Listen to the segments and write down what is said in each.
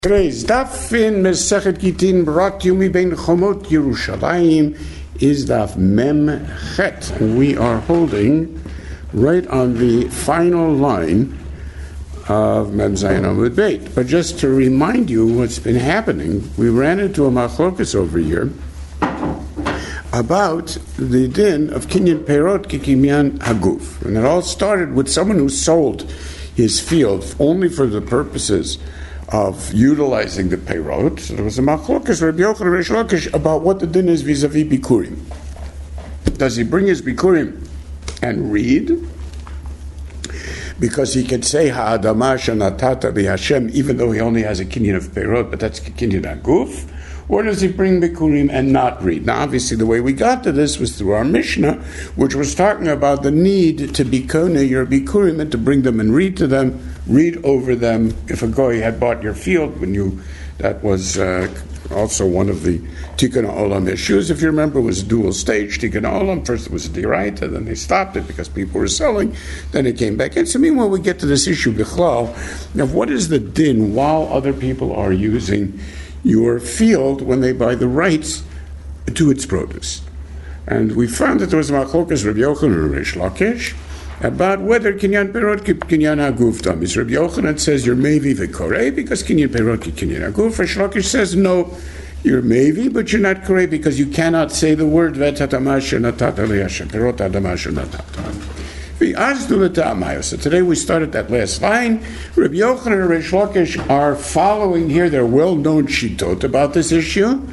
Today's Daf in Mesechet Gitin brought to you Ben Chomot Yerushalayim is Daf Mem Chet, and we are holding right on the final line of Mem Zayin Amud Beit. But just to remind you what's been happening, we ran into a machlokas over here about the din of Kinyan Perot Kikinyan Haguf, and it all started with someone who sold his field only for the purposes of utilizing the peyrot. So there was a machlokas Rabbi Yochanan and Reish Lakish about what the din is vis-a-vis bikurim. Does he bring his bikurim and read? Because he can say ha'adama shenatata b'Hashem, even though he only has a kinyan of peyrot, but that's kinyan aguf. Or does he bring bikurim and not read? Now, obviously, the way we got to this was through our Mishnah, which was talking about the need to be kone your bikurim and to bring them and read to them, read over them. If a goy had bought your field, that was also one of the Tikkun Olam issues. If you remember, it was dual stage Tikkun Olam. First it was a deraita, then they stopped it because people were selling. Then it came back in. So meanwhile, we get to this issue bichlal of what is the din while other people are using your field when they buy the rights to its produce. And we found that there was a machlokas Rabbi Yochanan and Reish Lakish about whether kinyan perot ki kinyan aguf tamis. Rabbi Yochanan says you're mevi v'korei because kinyan perot ki kinyan aguf. Reish Lakish says no, you're mevi but you're not korei because you cannot say the word v'tatamash natata liyashem perot adamash natata. So today we started that last line. Rabbi Yochanan and Reish Lakish are following here their well-known shitot about this issue.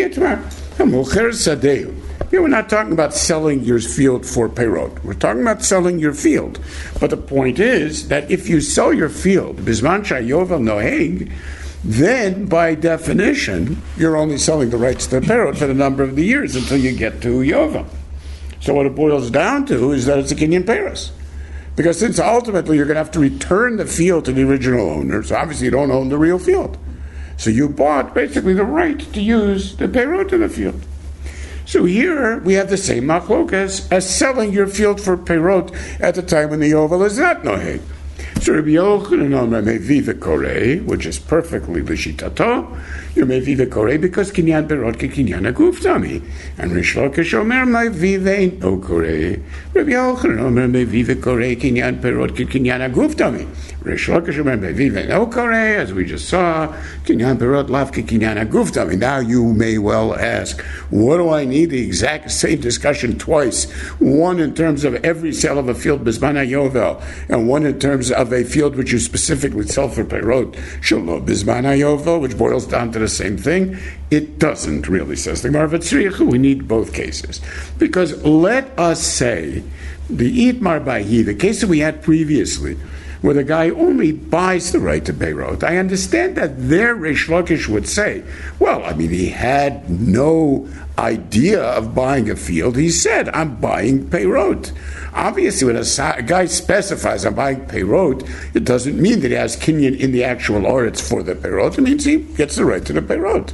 Here we're not talking about selling your field for peyrot. We're talking about selling your field. But the point is that if you sell your field, bisman shayovel noheg, then by definition you're only selling the rights to the peyrot for the number of the years until you get to yovel. So what it boils down to is that it's a kinyan peros. Because since ultimately you're going to have to return the field to the original owner, so obviously you don't own the real field. So you bought basically the right to use the peyrot in the field. So here we have the same machlokas as selling your field for peyrot at the time when the yovel is not noheg. So Rabbi Yochanan Omer mevi v'korei, which is perfectly l'shitato, you're mevi v'korei because kinyan perot ki kinyan aguf tami. And Reish Lakish Omer mevi v'eino korei. Rabbi Yochanan Omer mevi v'korei kinyan perot ki kinyan aguf tami. Reish Lakish Omer mevi v'eino korei, as we just saw, kinyan perot lav ki kinyan aguf tami. Now you may well ask, what do I need the exact same discussion twice? One in terms of every sale of a field bisman hayovel, and one in terms of a field which you specifically sell for peyrot, shelo bisman hayovel, which boils down to the same thing. It doesn't really, says the Gemara V'tzrichu. We need both cases. Because let us say, the Itmar Baihi, the case that we had previously, where the guy only buys the right to peyrot, I understand that there Reish Lakish would say, well, I mean, he had no idea of buying a field. He said, I'm buying peyrot. Obviously, when a guy specifies I'm buying peyrot, it doesn't mean that he has kinyan in the actual oretz for the peyrot. It means he gets the right to the peyrot.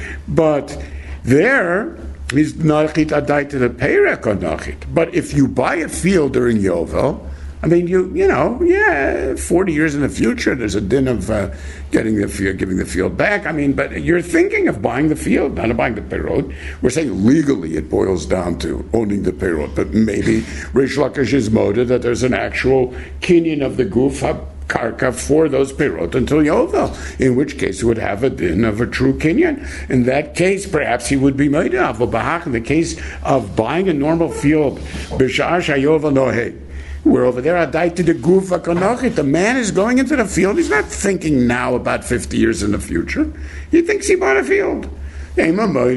But there, he's nachit adai to the peyrek or nachit. But if you buy a field during yovel, I mean, you know, 40 years in the future, there's a din of giving the field back. I mean, but you're thinking of buying the field, not of buying the peyrot. We're saying legally it boils down to owning the peyrot, but maybe Reish Lakish is motive that there's an actual kinyan of the guf karka for those peyrot until yovel, in which case it would have a din of a true kinyan. In that case, perhaps he would be made of bahach. In the case of buying a normal field, b'sha'ah shayovel noheg, we're over there, adai to the gufa konochit. The man is going into the field. He's not thinking now about 50 years in the future. He thinks he bought a field. Maybe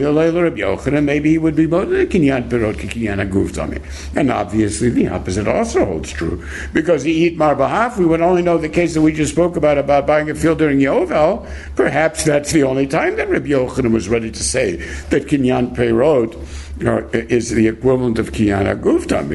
he would be kinyan perot kinyan aguf tami. And obviously the opposite also holds true. Because the eat mar bahaf, we would only know the case that we just spoke about buying a field during Yovel. Perhaps that's the only time that Rabbi Yochanan was ready to say that kinyan perot is the equivalent of kinyan aguf tami.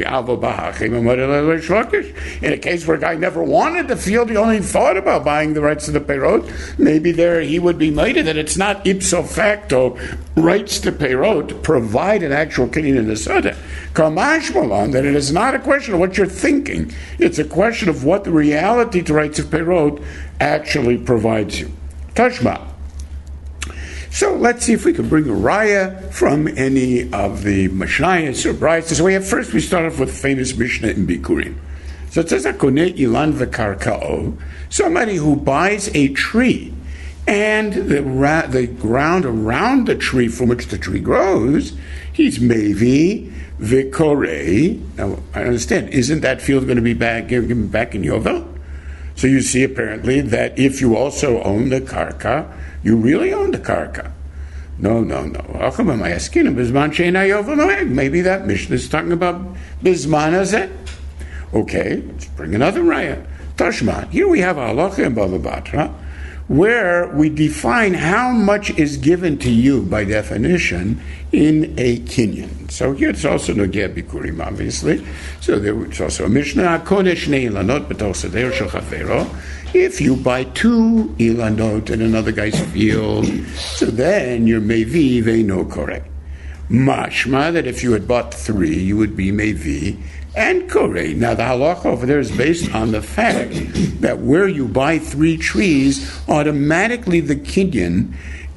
In a case where a guy never wanted the field, he only thought about buying the rights to the peyrot, maybe there he would be made that it's not ipso facto rights to peyrot provide an actual kinyan in the soda. Kamash malan, that it is not a question of what you're thinking, it's a question of what the reality to rights of peyrot actually provides you. Tashma. So let's see if we can bring a raya from any of the Mishnayos or Brayos. So we start off with famous Mishnah in Bikurim. So it says, "Hakoneh ilan v'karkao," somebody who buys a tree, and the ground around the tree from which the tree grows, he's mevi v'korei. Now, I understand, isn't that field going to be given back in Yovel? So you see apparently that if you also own the karka, you really own the karka. No. Maybe that Mishnah is talking about Bizman Hazeh. Okay, let's bring another raya. Tashma. Here we have a halacha in Bava Batra, where we define how much is given to you by definition in a kinyan. So here it's also Nogeh Bikurim, obviously. So it's also a Mishnah. If you buy 2 ilanot in another guy's field, so then you're mevi ve'no koreh. Mashma, that if you had bought 3, you would be mevi and koreh. Now the halacha over there is based on the fact that where you buy 3 trees, automatically the kinyan,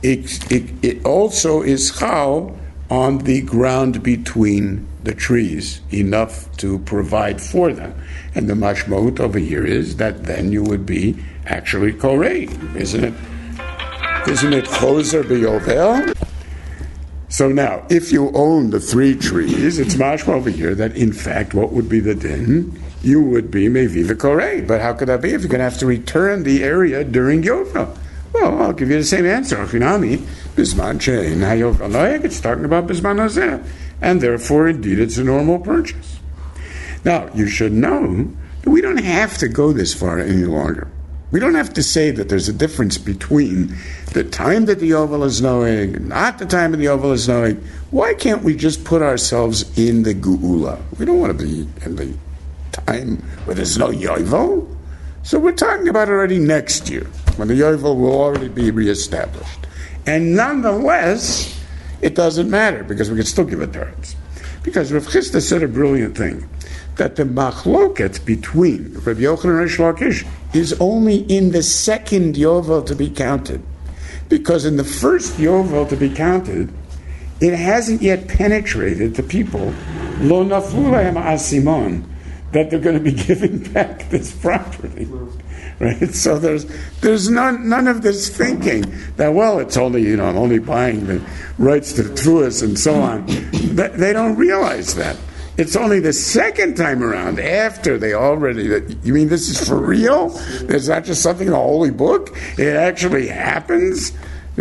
it also is chal on the ground between the trees, enough to provide for them. And the mashmaut over here is that then you would be actually koreh, isn't it? Isn't it choser b'yovel? So now, if you own the 3 trees, it's mashma over here that in fact, what would be the din? You would be mevi v'koreh. But how could that be if you're going to have to return the area during Yovel? Well, I'll give you the same answer. Achinami, bisman she'ein hayovel noeg. It's talking about bisman hazeh, and therefore, indeed, it's a normal purchase. Now, you should know that we don't have to go this far any longer. We don't have to say that there's a difference between the time that the Yovel is knowing and not the time of the Yovel is knowing. Why can't we just put ourselves in the Geula? We don't want to be in the time where there's no Yovel. So we're talking about already next year, when the Yovel will already be reestablished. And nonetheless, it doesn't matter, because we can still give it turns. Because Rav Chisda said a brilliant thing, that the machloket between Rabbi Yochanan and Reish Lakish is only in the second Yovel to be counted. Because in the first Yovel to be counted, it hasn't yet penetrated to people, lo naflu lahem asimon, that they're going to be giving back this property. Right? So there's none of this thinking that, well, it's only, I'm only buying the rights to the Tfuas and so on. They don't realize that. It's only the second time around, after they already, you mean this is for real? There's not just something in the Holy Book? It actually happens,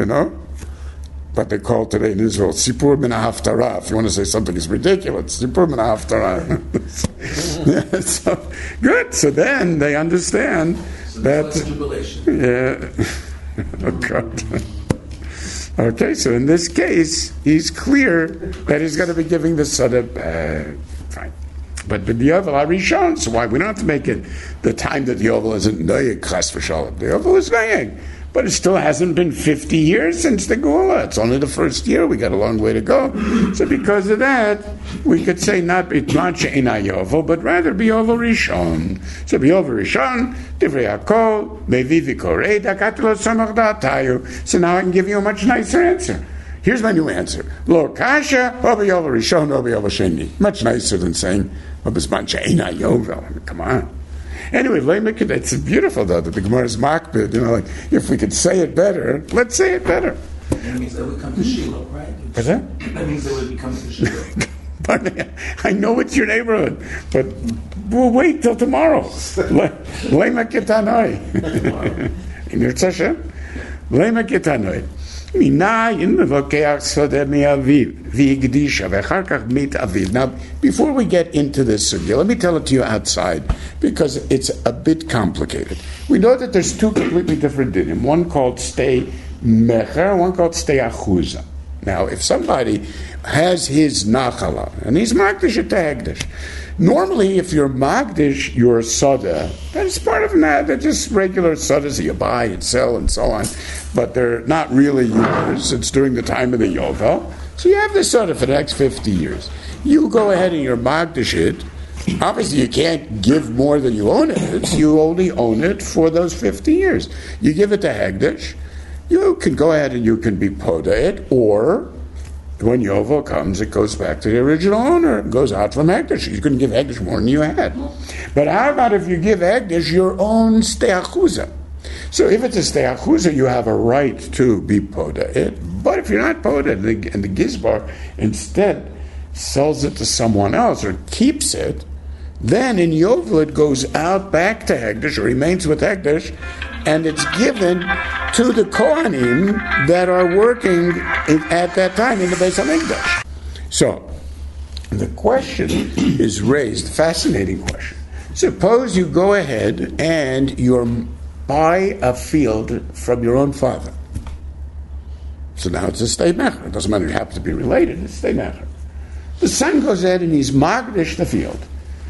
But they call today in Israel, Sipur min haftarah. If you want to say something is ridiculous, Sipur min haftarah. Yeah, so, good. So then they understand that. Yeah. Oh, God. Okay, so in this case, he's clear that he's going to be giving the Sada back. Fine. But the Yovel Harishon, so why? We don't have to make it the time that the Yovel isn't Noyeg, Chas v'shalom. The Yovel is Noyeg. But it still hasn't been 50 years since the Geula. It's only the first year. We got a long way to go. So because of that, we could say not Bitman She'ena Yovel, but rather B'Yovel Rishon. So B'Yovel Rishon, Divrei HaKol, Mevi V'Korei, Dakat Lo Samach Da'atayu. So now I can give you a much nicer answer. Here's my new answer. Lo Kasha, O B'Yovel Rishon, O B'Yovel Sheni. Much nicer than saying, O B'Zman She'ena Yovel. Come on. Anyway, it's beautiful though that the Gemara is makbid. If we could say it better, let's say it better. That means that we come to Shiloh, right? What's that? That means that we come to Shiloh. But I know it's your neighborhood, but we'll wait till tomorrow. Lema ketanoi. In your session, Lema ketanoi. Now, before we get into this sugya, let me tell it to you outside, because it's a bit complicated. We know that there's 2 completely different dinim, one called stay mecher, one called stay achuza. Now, if somebody has his nachala, and he's magdish at the hegdish, normally if you're magdish, your soda, that's part of that, they're just regular sodas that you buy and sell and so on, but they're not really yours. It's during the time of the Yovel. So you have this soda for the next 50 years. You go ahead and you're magdish it. Obviously, you can't give more than you own it. You only own it for those 50 years. You give it to hegdish. you can go ahead and you can be poda it, or when Yovel comes, it goes back to the original owner. It goes out from Hekdesh. You couldn't give Hekdesh more than you had. But how about if you give Hekdesh your own steachuza? So if it's a steachuza, you have a right to be poda it. But if you're not poda and the Gizbar instead sells it to someone else or keeps it, then in Yovel it goes out back to Hekdesh, or remains with Hekdesh, and it's given to the Kohanim that are working at that time in the Beis HaMikdash. So, the question is raised, fascinating question. Suppose you go ahead and you buy a field from your own father. So now it's a stei mecher. It doesn't matter, you happen to be related, it's stei mecher. The son goes ahead and he's magdish the field.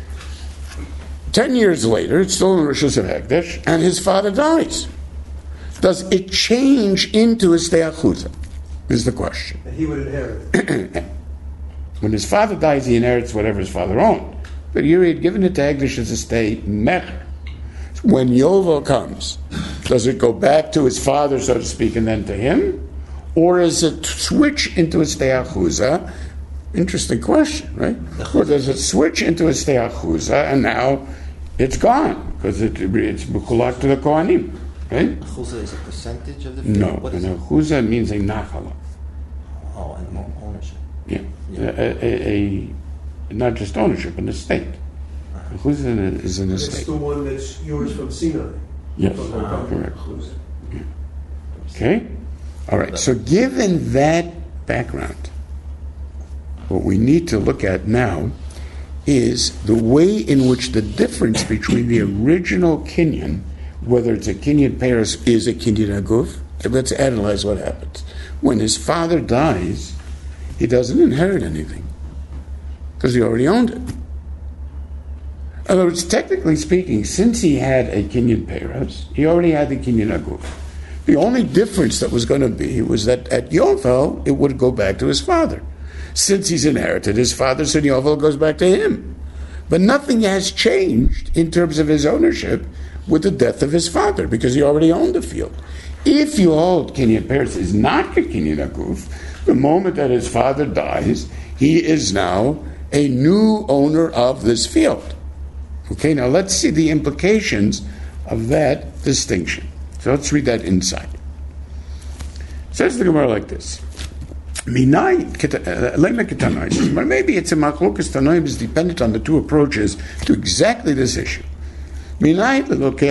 10 years later, it's still in Rishus of Hekdesh, and his father dies. Does it change into a steachuza? Is the question. And he would inherit. When his father dies, he inherits whatever his father owned. But here he had given it to Hekdesh as a stei mecher. When Yovel comes, does it go back to his father, so to speak, and then to him? Or is it switch into a steachuza? Interesting question, right? Or does it switch into a steachuza and now it's gone because it's bukulak to the Kohanim, right? Chuza is a percentage of the field? No, What is and a it? chuza means a nachala. Oh, and ownership. Yeah, a not just ownership, an estate. A chuza is an It's estate. the one that's yours from Sinai. Yes, correct. Yeah. Okay, all right. So given that background, what we need to look at now is the way in which the difference between the original Kinyan, whether it's a Kinyan Paris, is a Kinyan Aguf. Let's analyze what happens. When his father dies, he doesn't inherit anything because he already owned it. In other words, technically speaking, since he had a Kinyan Paris, he already had the Kinyan Aguf. The only difference that was going to be was that at Yovel, it would go back to his father. Since he's inherited his father, so Yovel goes back to him. But nothing has changed in terms of his ownership with the death of his father, because he already owned the field. If you hold Kinyan Paris is not a Kinyan Aguf, the moment that his father dies, he is now a new owner of this field. Okay, now let's see the implications of that distinction. So let's read that inside. It says the Gemara like this. But maybe it's a machlokas tanoim is dependent on the two approaches to exactly this issue. How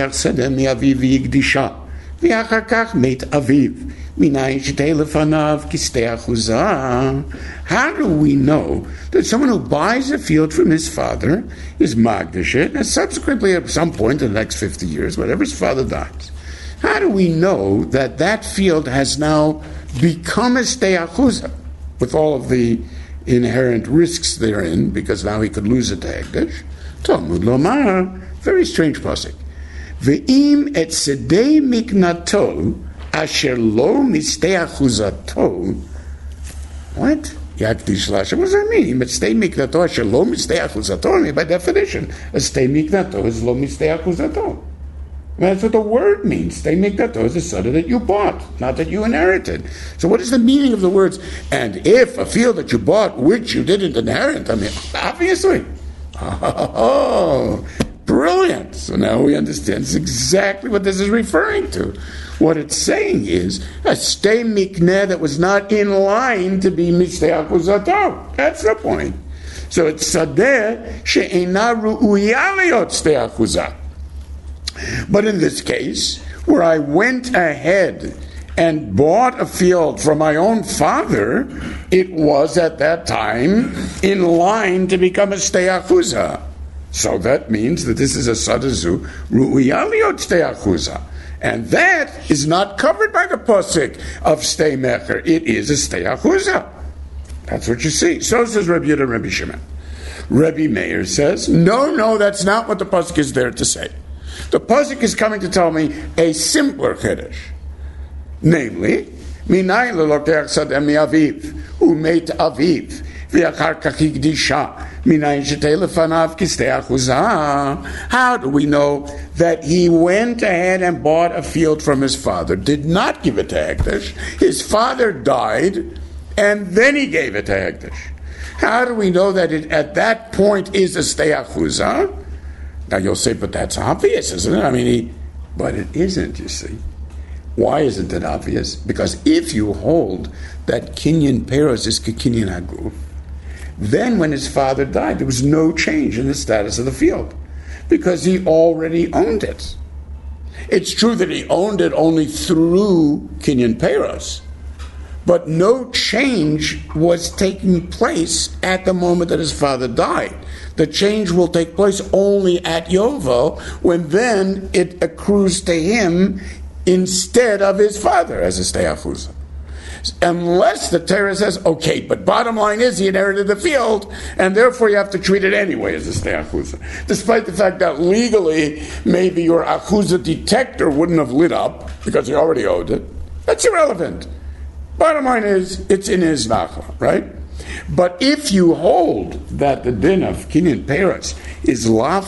do we know that someone who buys a field from his father is magdish it, and subsequently at some point in the next 50 years, whatever his father dies, how do we know that that field has now become a steachuza with all of the inherent risks therein, because now he could lose it to Hekdesh? Talmud Lomar, very strange pasuk. Ve'im et sedei miknato asher lo misteachuzato. What? Yakdish lasha. What does that mean? Et sedei miknato asher lo misteachuzato. I mean, by definition, a sedei miknato is lo misteachuzato. That's what the word means. They make that those a soda that you bought, not that you inherited. So what is the meaning of the words? And if a field that you bought, which you didn't inherit, I mean, obviously. Oh, brilliant. So now we understand exactly what this is referring to. What it's saying is a stay mikneh that was not in line to be misteh akuzato. That's the point. So it's sadeh she'ena ru'uya liot steh akuzah. But in this case, where I went ahead and bought a field from my own father, it was at that time in line to become a steachuza. So that means that this is a sadazu ru'uyaliot steachuza. And that is not covered by the posik of stei mecher. It is a steachuza. That's what you see. So says Rabbi Yehuda and Rabbi Shimon. Rabbi Meir says, no, that's not what the posik is there to say. The pasuk is coming to tell me a simpler chiddush, namely, "Minay lelokeach sadeh mi'aviv u'meit aviv ואחר כך הקדישה מניין שתהא לפניו כשתי אחוזה. How do we know that he went ahead and bought a field from his father, did not give it to Hekdesh? His father died, and then he gave it to Hekdesh. How do we know that it at that point is a stei achuza? Now you'll say, but that's obvious, isn't it? But it isn't, you see. Why isn't it obvious? Because if you hold that Kinyan Peros is Kinyan Aguf, then when his father died, there was no change in the status of the field, because he already owned it. It's true that he owned it only through Kinyan Peros, but no change was taking place at the moment that his father died. The change will take place only at Yovel, when then it accrues to him instead of his father as a stei achuza. Unless the Torah says, okay, but bottom line is he inherited the field, and therefore you have to treat it anyway as a stei achuza. Despite the fact that legally, maybe your achuza detector wouldn't have lit up, because he already owed it. That's irrelevant. Bottom line is, it's in his nachla, right? But if you hold that the din of Kinyan Peros is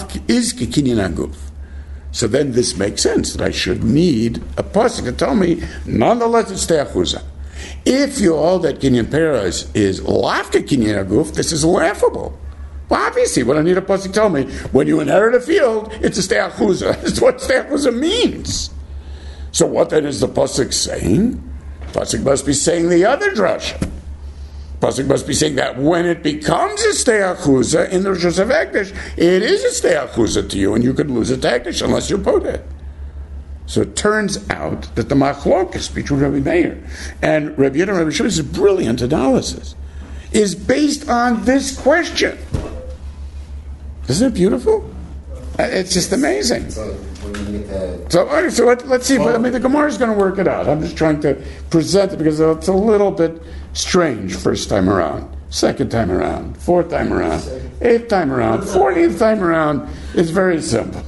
Kinyan Aguf, so then this makes sense, that I should need a pasuk to tell me, nonetheless it's stei achuza. If you hold that Kinyan Peros is lafka Kinyan Aguf, this is laughable. Well, obviously, what I need a pasuk to tell me, when you inherit a field, it's a stei achuza. That's what stei achuza means. So what then is the pasuk saying? Pasuk must be saying the other drasha. Pasuk must be saying that when it becomes a stei achuza in the Rishus of Hekdesh, it is a stei achuza to you, and you could lose it to Hekdesh unless you put it. So it turns out that the machlokas between Rabbi Meir and Rabbi Yehuda and Rabbi Shimon is a brilliant analysis, is based on this question. Isn't it beautiful? It's just amazing. So let's see. The Gemara is going to work it out. I'm just trying to present it because it's a little bit strange first time around, second time around, fourth time around, eighth time around, 40th time around. It's very simple.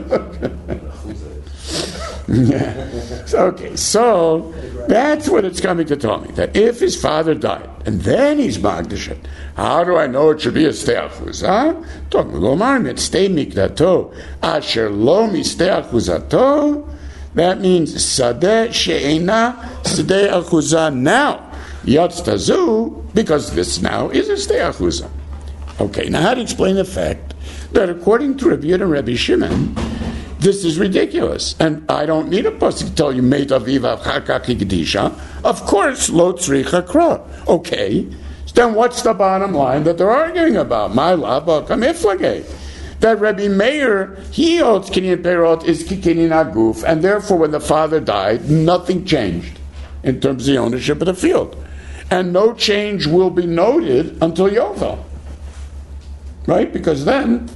Yeah. So that's what it's coming to tell me, that if his father died and then he's magdish it, how do I know it should be a stei achuza? Talking lomar mitztei mikdato asher lo mistei achuzato. That means sadeh she'ena stei achuza now yatztazu, because this now is a stei achuza. Okay, now how to explain the fact that according to Rabbi Yehuda and Rabbi Shimon, this is ridiculous, and I don't need a pasuk to tell you meit aviva chakak hikdisha. Of course, lo tzricha kra. Okay, then what's the bottom line that they're arguing about? My lava kamiflage. That Rabbi Meir, he holds Kinyan Perot is Kinyan Aguf, and therefore when the father died, nothing changed in terms of the ownership of the field, and no change will be noted until Yovel, right? Because then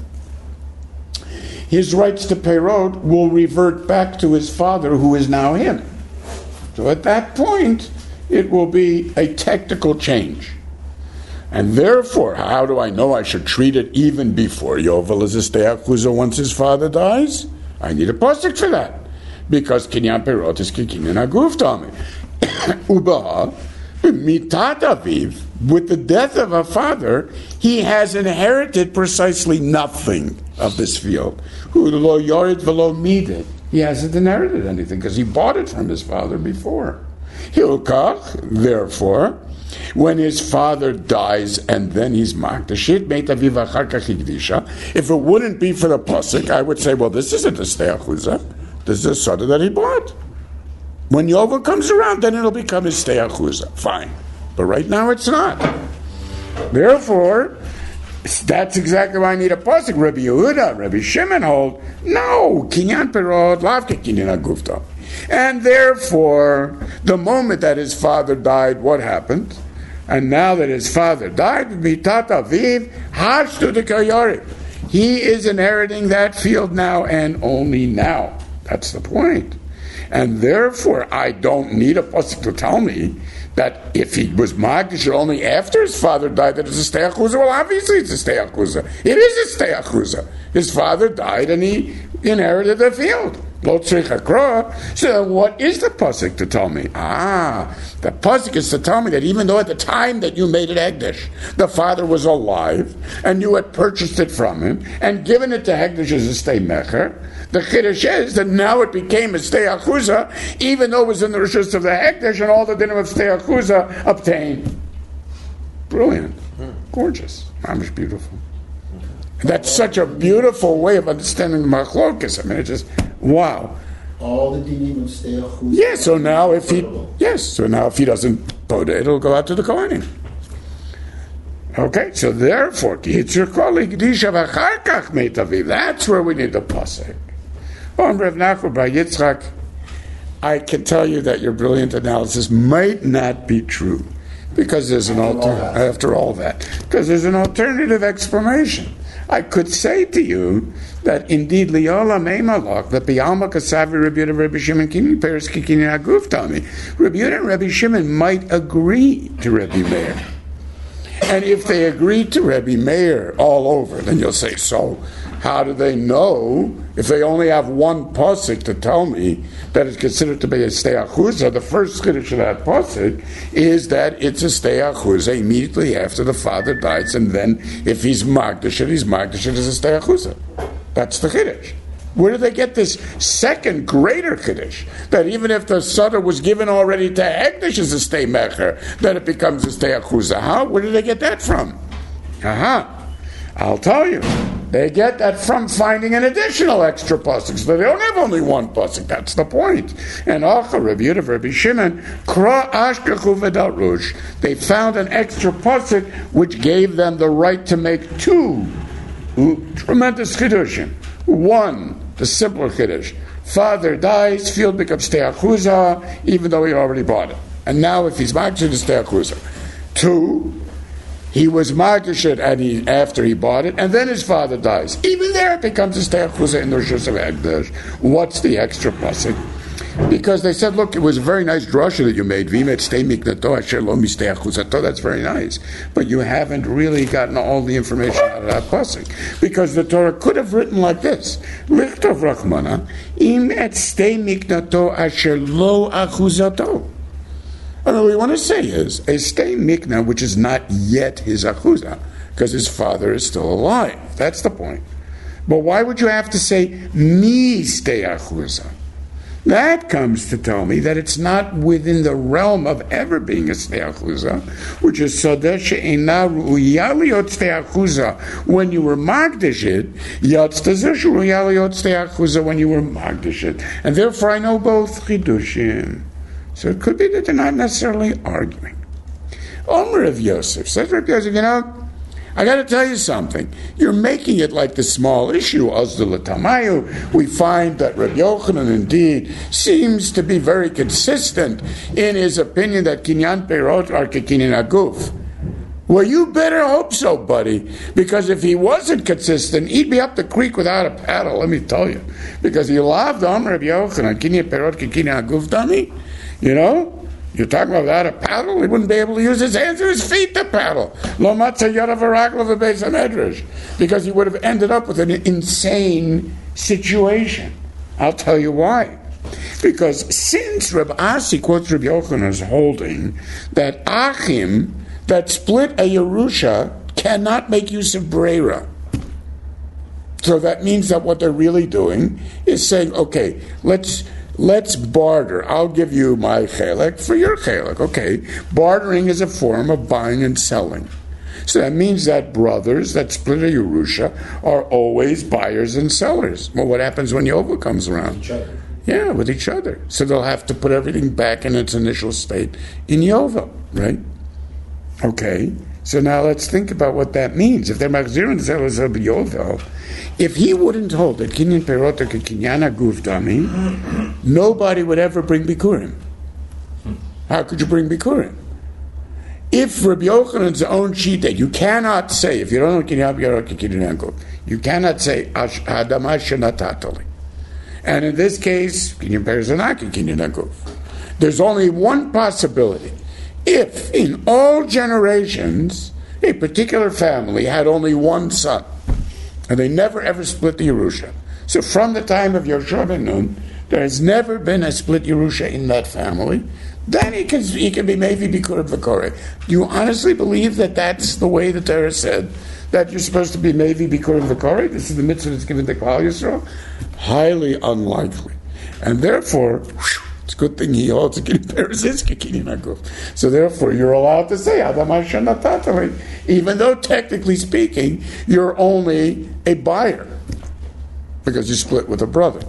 his rights to Perot will revert back to his father, who is now him. So at that point, it will be a technical change. And therefore, how do I know I should treat it even before Yovel is a stei achuza once his father dies? I need a pasuk for that. Because Kinyan Perot is Kinyan Aguf Tami. Ubaha, mitat aviv, with the death of a father, he has inherited precisely nothing of this field. Hu lo yored velo midit. He hasn't inherited anything because he bought it from his father before. Hilkach, therefore, when his father dies and then he's magdashit, meit aviv achar kach hikdisha. If it wouldn't be for the pasuk, I would say, well, this isn't a stei achuza. This is a soda that he bought. When Yovel comes around, then it'll become his stei achuza. Fine. But right now it's not. Therefore, that's exactly why I need a pasuk. Rabbi Yehuda, Rabbi Shimon hold, no, Kinyan Perot, lavke Kinyan Agufta. And therefore, the moment that his father died, what happened? And now that his father died, mitat aviv, hashtu dekayari. He is inheriting that field now and only now. That's the point. And therefore, I don't need a pasuk to tell me that if he was magdish only after his father died, that it's a stei achuza. Well, obviously it's a stei achuza. It is a stei achuza. His father died and he inherited the field. Lo tzrich hakra. So what is the pasuk to tell me? The pasuk is to tell me that even though at the time that you made it Hegdish, the father was alive, and you had purchased it from him, and given it to Hegdish as a stay mecher, the chiddush is that now it became a stay achuza, even though it was in the rishus of the Hegdish, and all the dinim of stay achuza obtained. Brilliant. Gorgeous. Mamish beautiful. That's such a beautiful way of understanding the machlokas. I mean, it's just, wow. All the dinim of stay achuz. Yes, so now if he doesn't put it, it'll go out to the Kohanim. Okay, so therefore, that's where we need the pasuk. Rav Nachman Bar Yitzchak, I can tell you that your brilliant analysis might not be true, because there's an alternative explanation. I could say to you that indeed Liola Meimalach, that B'Alma Kasavi Rabbi Yehuda Rabbi Shimon Kini Peres Kikini Aguf Tami, Rabbi Yehuda and Rabbi Shimon might agree to Rabbi Meir. And if they agree to Rabbi Meir all over, then you'll say, so how do they know if they only have one pasuk to tell me that it's considered to be a stay achuza? The first chiddush of that pasuk is that it's a stay achuza immediately after the father dies, and then if he's magdish it as a stay achuza. That's the chiddush. Where do they get this second greater chiddush? That even if the Suda was given already to Hegdish as a stay mecher, then it becomes a stay achuza. How? Where do they get that from? I'll tell you. They get that from finding an additional extra pasuk. So they don't have only one pasuk. That's the point. And Acha, Rabbi Yehuda, Rabbi Shimon, Kra Ashkachu V'Dal Rush. They found an extra pasuk which gave them the right to make two tremendous chiddushim. One, the simpler chiddush. Father dies, field becomes stay achuza, even though he already bought it. And now if he's magdish, it's stay achuza. Two, he was magdish after he bought it, and then his father dies. Even there it becomes a stay achuza in the rishus of Hegdish. What's the extra pasuk? Because they said, look, it was a very nice drasha that you made. V'imet stay miknato asher lo mistei achuzato. That's very nice. But you haven't really gotten all the information out of that pasuk. Because the Torah could have written like this. Lichtov rachmana, im et stay miknato asher lo achuzato. And what we want to say is, a stay mikna, which is not yet his achuza, because his father is still alive. That's the point. But why would you have to say, mi stay achuza? That comes to tell me that it's not within the realm of ever being a stay achuza, which is sadeh she'ena ru'ya liot stay achuza when you were magdish it, yatzta zeh she'ru'ya liot stay achuza when you were magdish it. And therefore I know both chidushim. So it could be that they're not necessarily arguing. Omer of Yosef says, Rabbi Yosef, I got to tell you something. You're making it like the small issue, Azdul Tamayu. We find that Rabbi Yochanan indeed seems to be very consistent in his opinion that Kinyan Perot are Kinyan Aguf. Well, you better hope so, buddy, because if he wasn't consistent, he'd be up the creek without a paddle, let me tell you. Because he loved Omer Rabbi Yochanan, Kinyan Perot Kinyan Aguf, dummy. You're talking about without a paddle? He wouldn't be able to use his hands or his feet to paddle. Lo matzah yadav v'raglav v'beis hamedrash. Because he would have ended up with an insane situation. I'll tell you why. Because since Reb Asi quotes Reb Yochanan as holding that Achim that split a Yerusha cannot make use of Breira. So that means that what they're really doing is saying, okay, let's barter. I'll give you my chelek for your chelek. Okay, bartering is a form of buying and selling. So that means that brothers that split a Yerusha are always buyers and sellers. Well, what happens when Yova comes around? Each other. Yeah, with each other. So they'll have to put everything back in its initial state in Yova, right? Okay, so now let's think about what that means. If they're machzirin zelos of Yovel, if he wouldn't hold that kinyan perot or kinyan aguf dami, nobody would ever bring bikurim. How could you bring bikurim? If Rabbi Yochanan's own shita, you cannot say, if you don't know kinyan perot or kinyan aguf, you cannot say hadama shenatatoli. And in this case, kinyan perot is not kinyan aguf. There's only one possibility. If in all generations a particular family had only one son, and they never ever split the Yerusha, so from the time of Yoshua ben Nun there has never been a split Yerusha in that family, then he can be maybe Bikurim V'Korei. Do you honestly believe that that's the way the Torah said, that you're supposed to be maybe Bikurim V'Korei? This is the mitzvah that's given to Klal Yisrael? Highly unlikely. And therefore, it's a good thing he holds a Kinyan Peres is Kinyan Aguf. So therefore, you're allowed to say, Adam Hashem Natatali, even though technically speaking, you're only a buyer, because you split with a brother.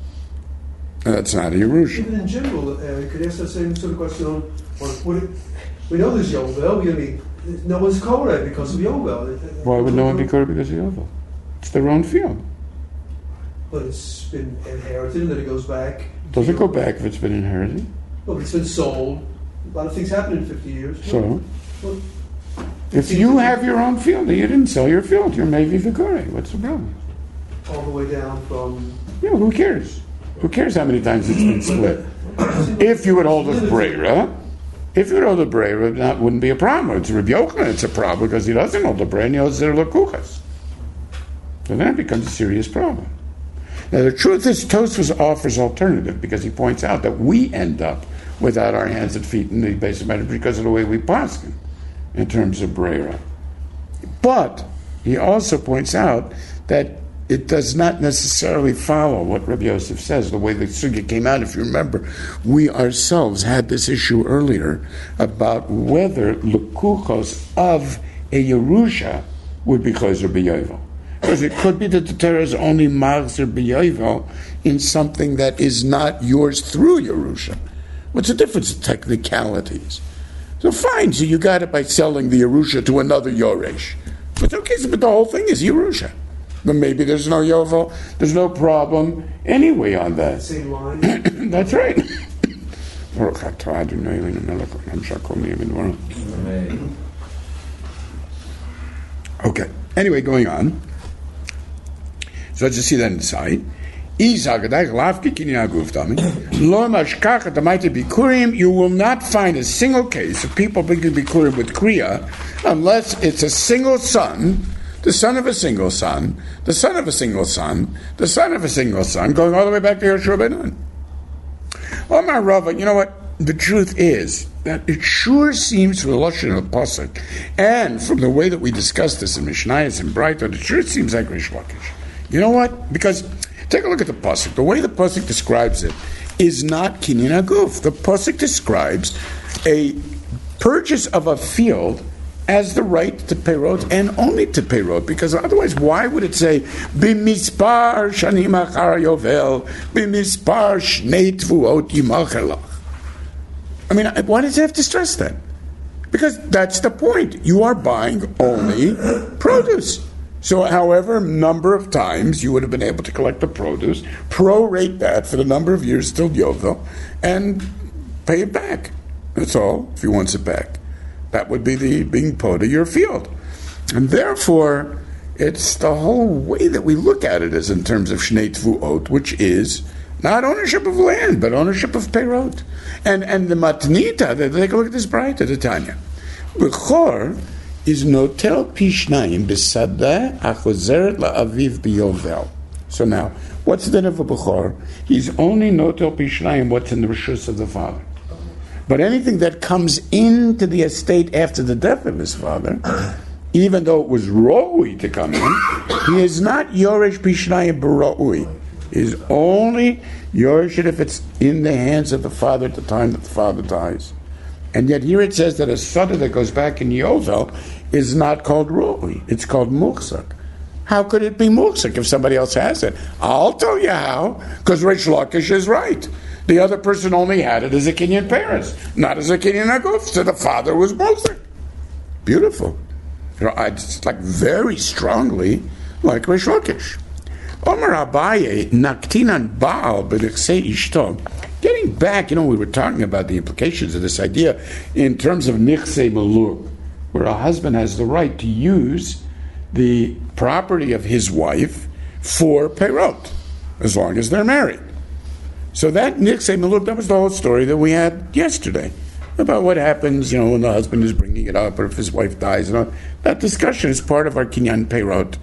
And that's not a Yerusha. Even in general, you could ask the same sort of question on we know there's Yovel, no one's Koreh because of Yovel. Why would no one be Koreh because of Yovel? It's their own field. But it's been inherited and then it goes back. Does it go back if it's been inherited? Well, it's been sold. A lot of things happen in 50 years. So? Well, If you have your own field and you didn't sell your field, you're maybe V'Korei. What's the problem? all the way down from... Yeah, who cares? Who cares how many times it's been split? If you would hold a Breira, that wouldn't be a problem. It's Rabbi Yochanan, it's a problem because he doesn't hold a Breira and he holds their Lakuchas. So then it becomes a serious problem. Now the truth is, Tosfos offers alternative because he points out that we end up without our hands and feet in the base of matter because of the way we paskin in terms of Breira. But he also points out that it does not necessarily follow what Rabbi Yosef says, the way the sugya came out. If you remember, we ourselves had this issue earlier about whether Lekuchos of a Yerusha would be Chazer B'Yovel. Because it could be that the Torah is only Machzer B'Yovel in something that is not yours through Yerusha. What's the difference in technicalities? So fine, so you got it by selling the Yerusha to another Yoresh. But okay, but the whole thing is Yerusha. But maybe there's no Yovel, there's no problem anyway on that. Same line. That's right. Okay, anyway, going on. So let's just see that inside. You will not find a single case of people bringing Bikurim with Kriya unless it's a single son, the son of a single son, the son of a single son, the son of a single son, going all the way back to Yehoshua ben Nun. Omar Rava, you know what? The truth is that it sure seems from the Lashon of Pasuk, and from the way that we discussed this in Mishnayos and Braita, it sure seems like Rish Lakish. You know what? Because take a look at the Pasuk. The way the Pasuk describes it is not Kinyan Aguf. The Pasuk describes a purchase of a field as the right to Perot and only to Perot, because otherwise why would it say B'mispar shanim achar yovel B'mispar shnei tvuot yimacher lach? I mean, why does it have to stress that? Because that's the point. You are buying only produce. So however number of times you would have been able to collect the produce, prorate that for the number of years still Yovel, and pay it back. That's all, if he wants it back. That would be the being put of your field. And therefore, it's the whole way that we look at it is in terms of Shnei Tvuot, which is not ownership of land, but ownership of Perot. And the Matnita, take a look at this Braita, the Tanya. Bechor is notel pishnayim besada achozeret la'aviv biyovel. So now, what's the din of a Bechor? He's only notel pishnayim what's in the rishus of the father. But anything that comes into the estate after the death of his father, even though it was ro'ui to come in, he is not yoresh pishnayim b'ro'ui. He's only yoresh it if it's in the hands of the father at the time that the father dies. And yet here it says that a sada that goes back in Yovel is not called Ro'ui, it's called Muchzak. How could it be Muchzak if somebody else has it? I'll tell you how, because Rish Lakish is right. The other person only had it as a Kinyan Peres, not as a Kinyan Aguf, so the father was Muchzak. Beautiful. You know, it's like very strongly like Rish Lakish. Omer Abaye, Naktinan Baal b'nechsei ishto. Getting back, we were talking about the implications of this idea in terms of nichsei maluk, where a husband has the right to use the property of his wife for perot, as long as they're married. So that nichsei maluk, that was the whole story that we had yesterday, about what happens, when the husband is bringing it up, or if his wife dies. And all. That discussion is part of our Kinyan Perot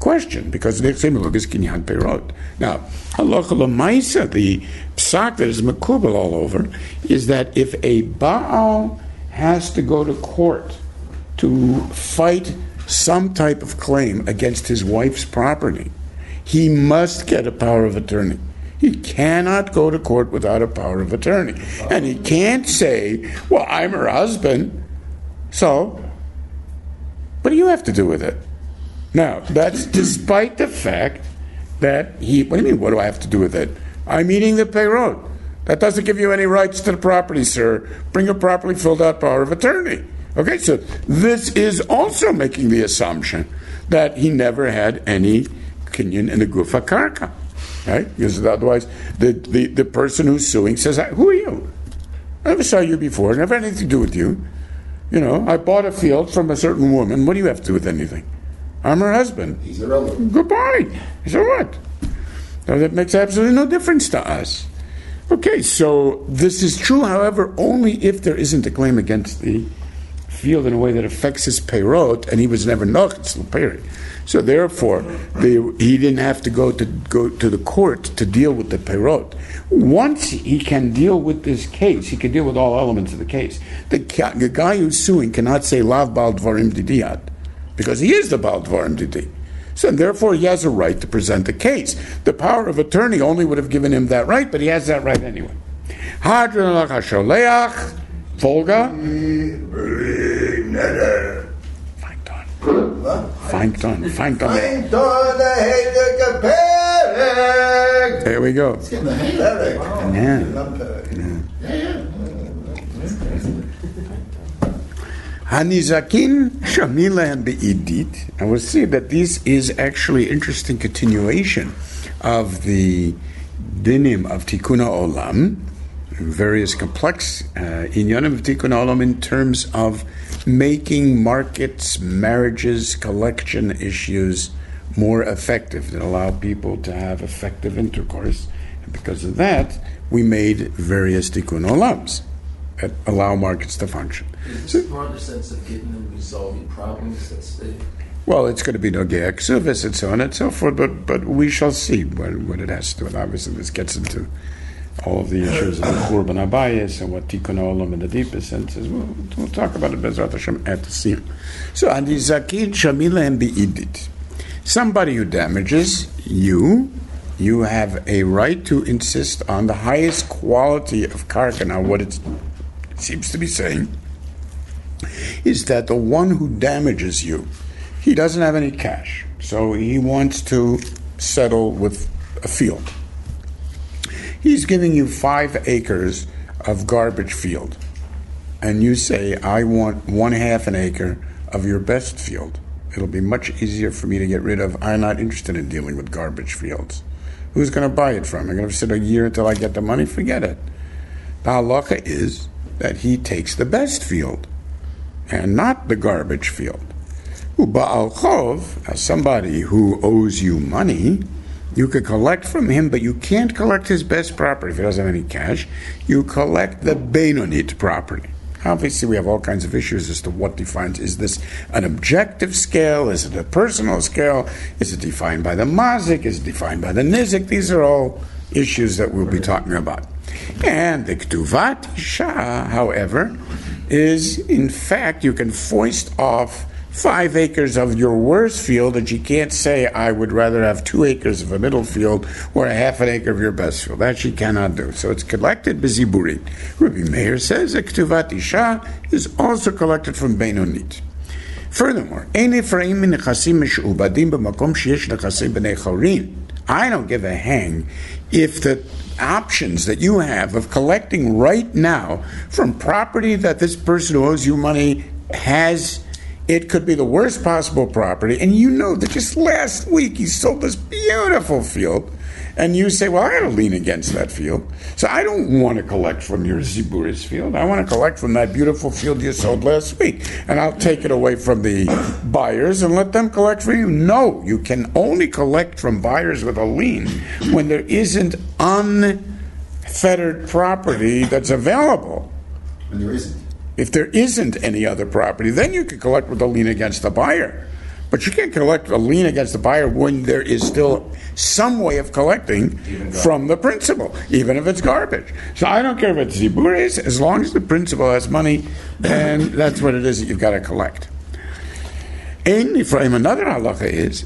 question, because the Chimilug is Kinyan Perot. Now, halacha l'maisa, the psak that is makubal all over, is that if a Baal has to go to court to fight some type of claim against his wife's property, he must get a power of attorney. He cannot go to court without a power of attorney. And he can't say, well, I'm her husband, so what do you have to do with it? Now, that's despite the fact that what do you mean, what do I have to do with it? I'm eating the payroll. That doesn't give you any rights to the property, sir. Bring a properly filled out power of attorney. Okay, so this is also making the assumption that he never had any kinyan in the gufa karka. Right? Because otherwise, the person who's suing says, who are you? I never saw you before. Never had anything to do with you. You know, I bought a field from a certain woman. What do you have to do with anything? I'm her husband. He's irrelevant. Goodbye. So what? So that makes absolutely no difference to us. Okay, so this is true, however, only if there isn't a claim against the field in a way that affects his peyrot, and he was never nochitz l'peri. So therefore, he didn't have to go to the court to deal with the peyrot. Once he can deal with this case, he can deal with all elements of the case. The guy who's suing cannot say lav bal dvarim didiyad, because he is the bal dvarim didi. So therefore, he has a right to present a case. The power of attorney only would have given him that right, but he has that right anyway. Hadron alach hasholeach, Volga. Fine done. There we go. It's getting the hang of it. Hanizakin Shamila and Be'idit. And we'll see that this is actually interesting continuation of the dinim of Tikkun Olam, various complex inyanim of Tikkun Olam in terms of making markets, marriages, collection issues more effective, that allow people to have effective intercourse. And because of that, we made various Tikkun Olams that allow markets to function. Is this part of the sense of getting them resolving problems? Well, it's going to be Nogea Ksuvis and so on and so forth, but we shall see what it has to do with. Obviously, this gets into all of the issues of the Churban Abayis and what Tikkun Olam in the deepest sense is. We'll talk about it Bezrat Hashem at the Siyum. So, Anizakin Shamila and Be'idit. Somebody who damages you have a right to insist on the highest quality of karka. Now, what it seems to be saying is that the one who damages you, he doesn't have any cash, so he wants to settle with a field. He's giving you 5 acres of garbage field, and you say, I want 1/2 an acre of your best field. It'll be much easier for me to get rid of. I'm not interested in dealing with garbage fields. Who's going to buy it from? I'm going to sit a year until I get the money? Forget it. The halacha is that he takes the best field and not the garbage field. Ba'al chov, as somebody who owes you money, you could collect from him, but you can't collect his best property if he doesn't have any cash. You collect the Beinonit property. Obviously, we have all kinds of issues as to what defines. Is this an objective scale? Is it a personal scale? Is it defined by the mazik? Is it defined by the nizik? These are all issues that we'll be talking about. And the Ktuvat Isha, however, is, in fact, you can foist off 5 acres of your worst field, that you can't say, I would rather have 2 acres of a middle field or 1/2 an acre of your best field. That she cannot do. So it's collected b'ziburit. Rabbi Meir says that Ktuvat Isha is also collected from Beinonit. Furthermore, I don't give a hang if the options that you have of collecting right now from property that this person who owes you money has. It could be the worst possible property, and you know that just last week he sold this beautiful field, and you say, well, I got to lean against that field, so I don't want to collect from your Ziburis field. I want to collect from that beautiful field you sold last week, and I'll take it away from the buyers and let them collect for you. No, you can only collect from buyers with a lien when there isn't unfettered property that's available. And there isn't. If there isn't any other property, then you can collect with a lien against the buyer. But you can't collect a lien against the buyer when there is still some way of collecting from the principal, even if it's garbage. So I don't care what zibur is, as long as the principal has money, then that's what it is that you've got to collect. Another halacha is,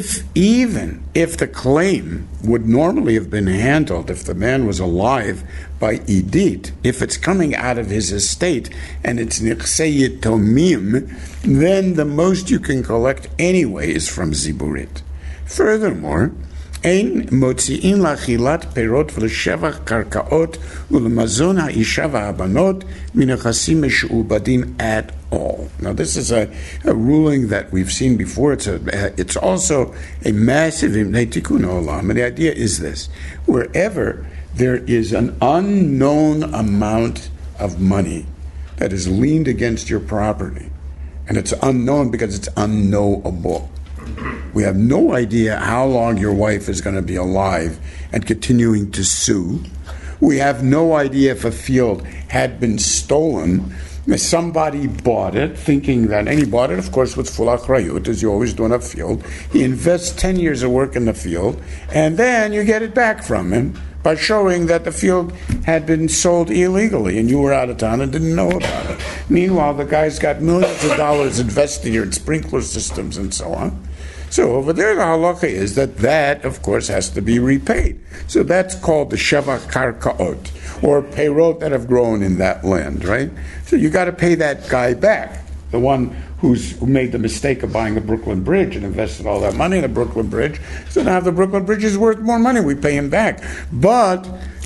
even if the claim would normally have been handled if the man was alive by idit, if it's coming out of his estate and it's nichsei yitomim, then the most you can collect anyway is from ziburit. Furthermore, ein motzi'in lachilat perot v'leshevach karkaot u'lemazon ha'isha v'habanot minachasim meshu'ubadim at all. Now, this is a ruling that we've seen before. It's also a massive tikkun olam, and the idea is this: wherever there is an unknown amount of money that is leaned against your property, and it's unknown because it's unknowable. We have no idea how long your wife is going to be alive and continuing to sue. We have no idea if a field had been stolen. Somebody bought it, thinking that, and he bought it, of course, with full achrayut, as you always do in a field. He invests 10 years of work in the field, and then you get it back from him by showing that the field had been sold illegally, and you were out of town and didn't know about it. Meanwhile, the guy's got millions of dollars invested here in sprinkler systems and so on. So over there, the halacha is that, of course, has to be repaid. So that's called the shevach karkaot, or peyrot that have grown in that land, right? So you got to pay that guy back, the one who made the mistake of buying the Brooklyn Bridge and invested all that money in the Brooklyn Bridge. So now the Brooklyn Bridge is worth more money, we pay him back. But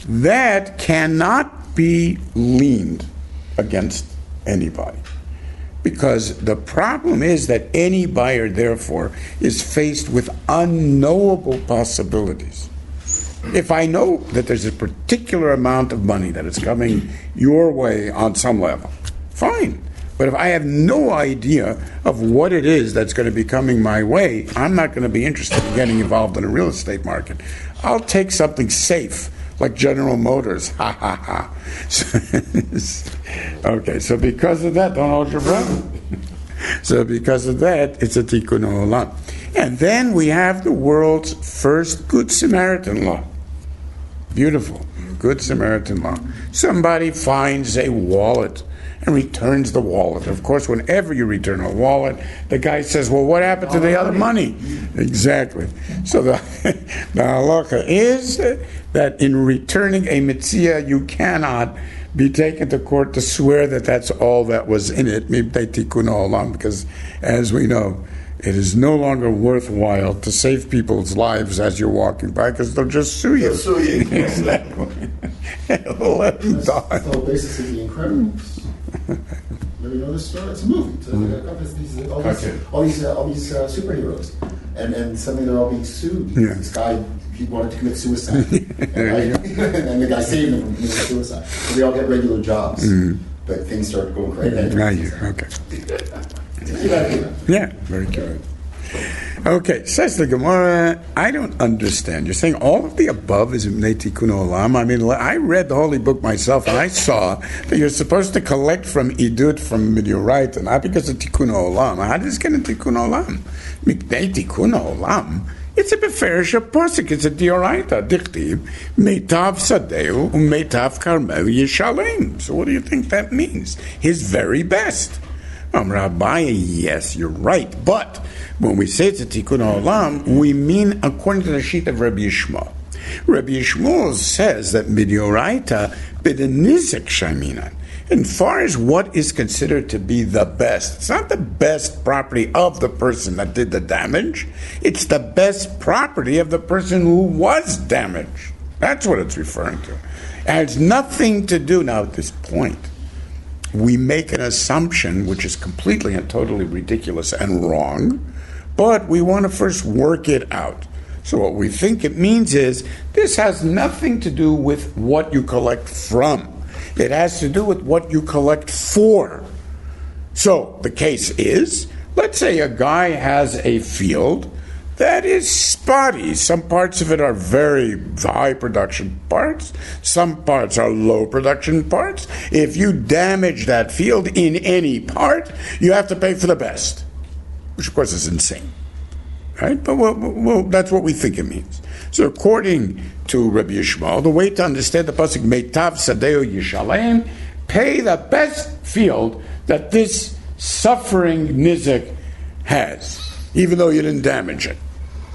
that cannot be leaned against anybody. Because the problem is that any buyer, therefore, is faced with unknowable possibilities. If I know that there's a particular amount of money that is coming your way on some level, fine. But if I have no idea of what it is that's going to be coming my way, I'm not going to be interested in getting involved in a real estate market. I'll take something safe, like General Motors. Ha, ha, ha. Okay, so because of that, don't hold your breath. So because of that, it's a tikkun olam. And then we have the world's first Good Samaritan law. Beautiful. Good Samaritan law. Somebody finds a wallet and returns the wallet. Of course, whenever you return a wallet, the guy says, well, what happened to the other money? Exactly. So the halacha is that in returning a mitzvah, you cannot be taken to court to swear that that's all that was in it, because, as we know, it is no longer worthwhile to save people's lives as you're walking by, because they'll just sue you. They'll sue you. Exactly. Let them die. That's the whole basis of The Incredibles. You know this story? It's a movie. It's all these superheroes, and suddenly they're all being sued. Yeah. This guy, he wanted to commit suicide, and the guy saved him from committing suicide. So they all get regular jobs, but things start going crazy. Okay. Yeah, very good. Okay, says the Gemara, I don't understand. You're saying all of the above is Mnei Tikkun Olam. I mean, I read the Holy Book myself, and I saw that you're supposed to collect from Idut, from Midyoraita, not because of Tikkun Olam. How does it get into Tikkun Olam? Mnei Tikkun Olam. It's a beferish pasuk. It's a dioraita. Dichtiv meitav sadeu umeitav karmel yishalem. So what do you think that means? His very best. Rabbi, yes, you're right. But when we say it's a tikkun olam, we mean according to the sheet of Rabbi Yishmael. Rabbi Yishmael says that midyoraita b'denizik shaminan. As far as what is considered to be the best, it's not the best property of the person that did the damage. It's the best property of the person who was damaged. That's what it's referring to. It has nothing to do now at this point. We make an assumption which is completely and totally ridiculous and wrong, but we want to first work it out. So what we think it means is this has nothing to do with what you collect from. It has to do with what you collect for. So the case is, let's say a guy has a field that is spotty. Some parts of it are very high production parts. Some parts are low production parts. If you damage that field in any part, you have to pay for the best. which of course is insane. Right? But well, that's what we think it means. So according to Rabbi Yishmael, the way to understand the pasuk Meitav Sadeo Yishalem, pay the best field that this suffering Nizek has, even though you didn't damage it.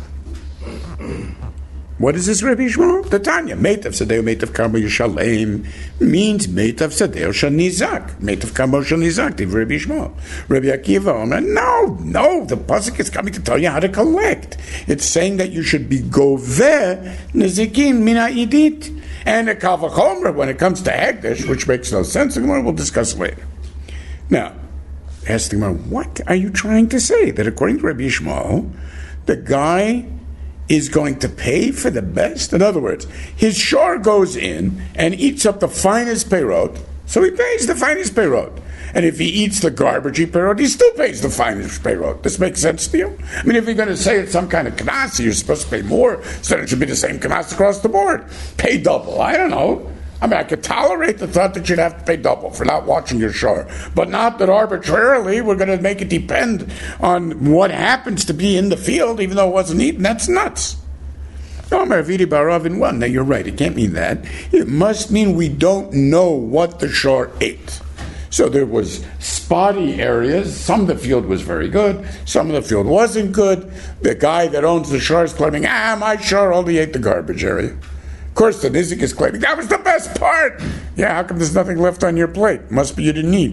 What is this, Rabbi Yishmael? The Tanya, Meitav Sadeo Meitav Kamo Yishalem means Meitav Sadeo Shanizak. Meitav Kamo Shanizak, Rabbi Yishmael. Rabbi Akiva, no, the pasuk is coming to tell you how to collect. It's saying that you should be goveh nizikin mina idit. And a kal v'chomer when it comes to Hekdesh, which makes no sense, the Gemara will discuss later. Now, ask the Gemara, what are you trying to say? That according to Rabbi Yishmael, the guy is going to pay for the best? In other words, his shor goes in and eats up the finest peyrot, so he pays the finest peyrot. And if he eats the garbagey peyrot, he still pays the finest peyrot. This makes sense to you? I mean, if you're going to say it's some kind of knas, you're supposed to pay more, so then it should be the same knas across the board. Pay double. I don't know. I mean, I could tolerate the thought that you'd have to pay double for not watching your shor, but not that arbitrarily we're going to make it depend on what happens to be in the field, even though it wasn't eaten. That's nuts. No, Maravidi Baravin one. Now you're right. It can't mean that. It must mean we don't know what the shor ate. So there was spotty areas. Some of the field was very good. Some of the field wasn't good. The guy that owns the shor is claiming, my shor only ate the garbage area. Of course, the Nizik is claiming, that was the best part. Yeah, how come there's nothing left on your plate? Must be you didn't eat.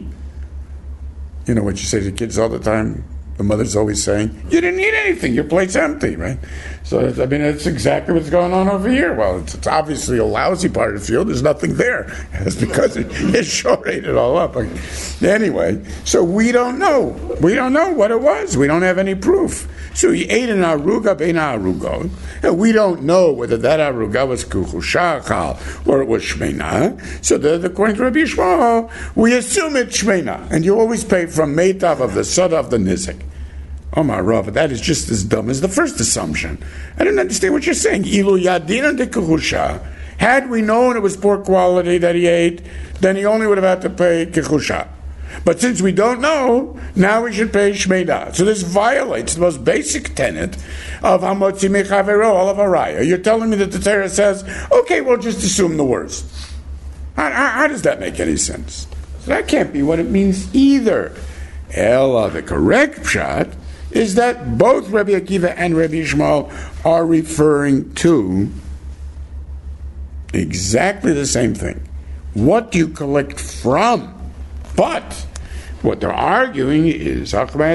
You know what you say to kids all the time? The mother's always saying, you didn't eat anything, your plate's empty, right? So, I mean, that's exactly what's going on over here. Well, it's obviously a lousy part of the field. There's nothing there. It's because it sure ate it all up. Anyway, so we don't know. We don't know what it was. We don't have any proof. So he ate an aruga beina arugot, and we don't know whether that aruga was kuchushachal or it was shmeina. So according to Rabbi Yishmael, we assume it's shmeina, and you always pay from meitav of the soda of the nizik. Oh my Rav, that is just as dumb as the first assumption. I don't understand what you're saying. Ilu yadina de kechusha. Had we known it was poor quality that he ate, then he only would have had to pay kechusha. But since we don't know, now we should pay shmeida. So this violates the most basic tenet of hamotzi mechavero olav haraya. You're telling me that the Torah says, okay, we'll just assume the worst. How does that make any sense? So that can't be what it means either. Ella, the correct pshat is that both Rabbi Akiva and Rabbi Yishmael are referring to exactly the same thing. What do you collect from? But what they're arguing is what the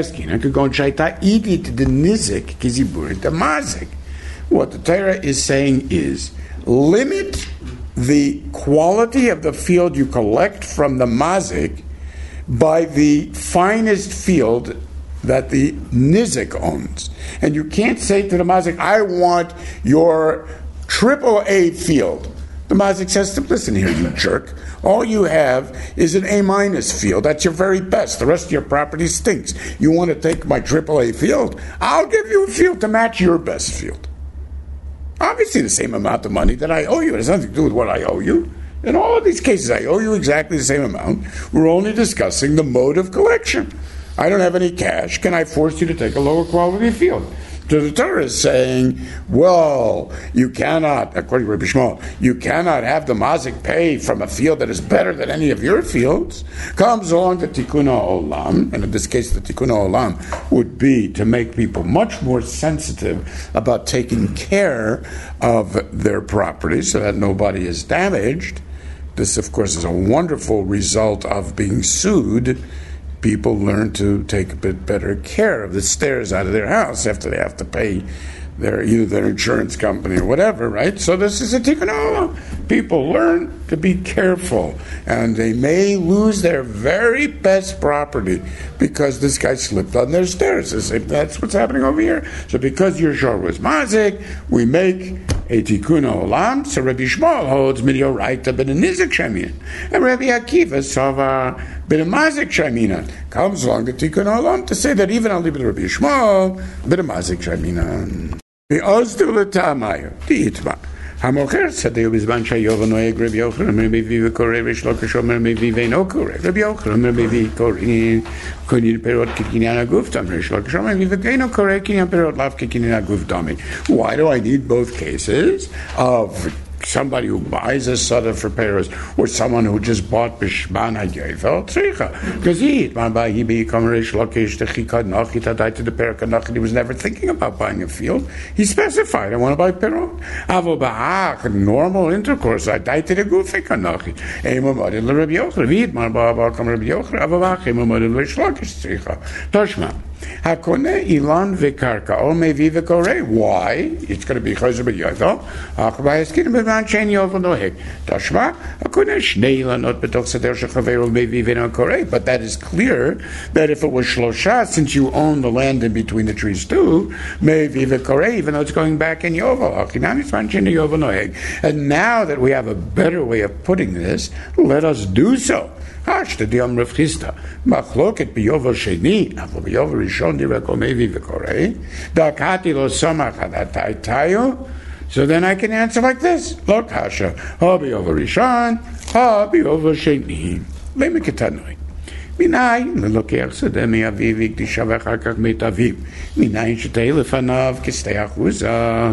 Torah is saying is limit the quality of the field you collect from the mazik by the finest field that the nizik owns. And you can't say to the mazik, I want your AAA field. The mazik says, listen here, you jerk. All you have is an A- field. That's your very best. The rest of your property stinks. You want to take my AAA field? I'll give you a field to match your best field. Obviously the same amount of money that I owe you. It has nothing to do with what I owe you. In all of these cases, I owe you exactly the same amount. We're only discussing the mode of collection. I don't have any cash. Can I force you to take a lower quality field? So the Torah is saying, well, you cannot, according to Rabbi Yishmael, you cannot have the mazik pay from a field that is better than any of your fields. Comes along the tikkun ha'olam, and in this case the tikkun ha'olam would be to make people much more sensitive about taking care of their property so that nobody is damaged. This, of course, is a wonderful result of being sued. People learn to take a bit better care of the stairs out of their house after they have to pay either their insurance company or whatever, right? So this is a tikkun olam. People learn to be careful, and they may lose their very best property because this guy slipped on their stairs. That's what's happening over here. So because your shor was mazik, we make a tikkun olam. So Rabbi Yishmael holds midioraita ben a nizik sheminan, and Rabbi Akiva sava ben a mazik sheminan. Comes along the tikkun olam to say that even al libid Rabbi Yishmael ben a mazik sheminan. The ozdul l'tamayu diitma המוכר שדה ובזמן שהיובל נוהג רבי יוחנן אומר מביא וקורא ריש לוקיש אומר מביא ואינו קורא רבי יוחנן אומר מביא קניין פירות כקניין הגוף דמי ריש לוקיש אומר מביא ואינו קורא קניין פירות לאו כקניין הגוף דמי. Why do I need both cases of somebody who buys a soda for Paris or someone who just bought Bishman HaYovel? Tzricha. Because he became Rish Lakish, the Chikad Nachi, Tadai to the Perak, he was never thinking about buying a field. He specified, I want to buy Perot. Avo Ba'ach, normal intercourse, I died to the Gufik Nachi. Ema Madin Rabbi Yochel, Vid, Man Ba'abal Kam Rabbi Yochel, Avo Ba'ach, Ema Madin Rish Lakish, Tzricha. Toshma. Hakone ilan vekarka o mevi vekore. Why? It's going to be chazer b'yovel. Achbayaskin b'man shein yovel noheg. Tashma hakone shnei ilanot b'toch seder shechaveru mevi v'nokore. But that is clear that if it was shlosha, since you own the land in between the trees too, mevi vekore, even though it's going back in yovel. Achinami tzman shein yovel noheg. And now that we have a better way of putting this, let us do so. Hashtadiyam Rav Chisda. Machloket biyovel sheni, avol biyovel rishon direk omevi v'korei. Dakati lo samach hadataytayu. So then I can answer like this. Lo kasha. Ha biyovel rishon, ha biyovel sheni. Lemiketanoi. מניין ללוקח שדה מאביו והקדישה ואחר כך מת אביו. מניין שתהי לפניו כשתי אחוזה.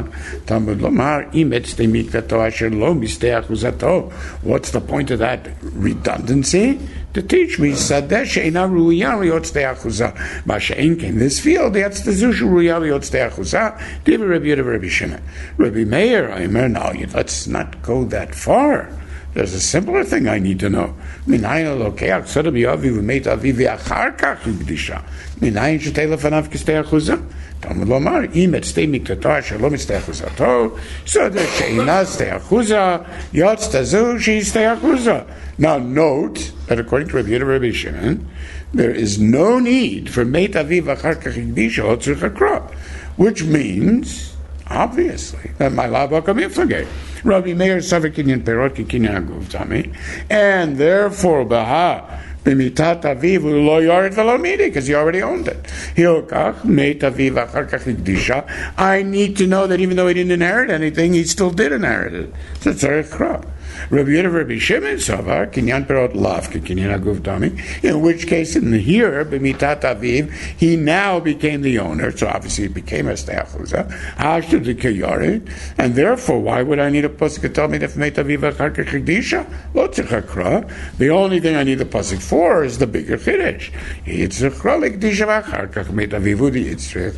תלמוד לומר, אם את שתי מקדתו אשר לא משתי אחוזתו. What's the point of that redundancy? To teach me שדה שאינה ראויה להיות שתי אחוזה. מה שאין כן, this field, that's the זו שראויה להיות שתי אחוזה. דיבר רבי יהודה ורבי שמעון. רבי מאיר, I אומר, no, let's not go that far. There's a simpler thing I need to know. מניין לוקח סודה ביאביו ומת אביו ואחר כך הקדישה. מניין שתי לפניו כשתי אחוזה. תלמוד לומר, אם את שתי מקדתו אשר לא משתי אחוזתו, סודה שאינה שתי אחוזה, יוצאת זו שהיא שתי אחוזה. Now note that according to Rabbi Yehuda Rabbi Shimon, there is no need for מת אביו ואחר כך הקדישה או צריך הקרא. Which means, obviously, that my lava come infligate. Rabbi Meir Savar Kinyan Perot Kinyan Aguf Tami, and therefore Baha B'mitat Aviv Lo Yared V'Lo Midi, because he already owned it. Hilkach Meit Aviv Achar Kach Nikdisha. I need to know that even though he didn't inherit anything, he still did inherit it. So it's Tzarech Krah. Rabbi Yehuda Rabbi Shimon Savar Kinyan Perot Lav Kinyan Aguf Tami. In which case, in here B'mitat Aviv, he now became the owner. So obviously, he became a Steachuza. Hashtu the Kayarid, and therefore, why would I need a pasuk to tell me that Meit Aviv Achar Kach Nikdisha? Lo Tzarech Krah. The only thing I need the pasuk for is the bigger chiddush. Yitzchak Likdisha Achar Kach Meit Aviv Udi Yitzchak.